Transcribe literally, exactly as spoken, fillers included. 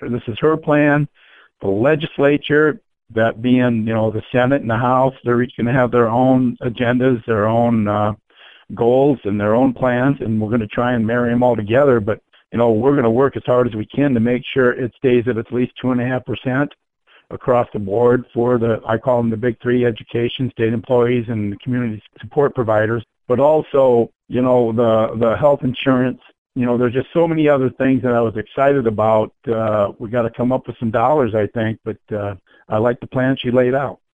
this is her plan. The legislature, that being, you know, the Senate and the House, they're each going to have their own agendas, their own uh, goals, and their own plans, and we're going to try and marry them all together. But, you know, we're going to work as hard as we can to make sure it stays at at least two and a half percent across the board for the, I call them the big three: education, state employees, and the community support providers. But also, you know, the the health insurance. You know, there's just so many other things that I was excited about. Uh, we got to come up with some dollars, I think, but uh, I like the plan she laid out.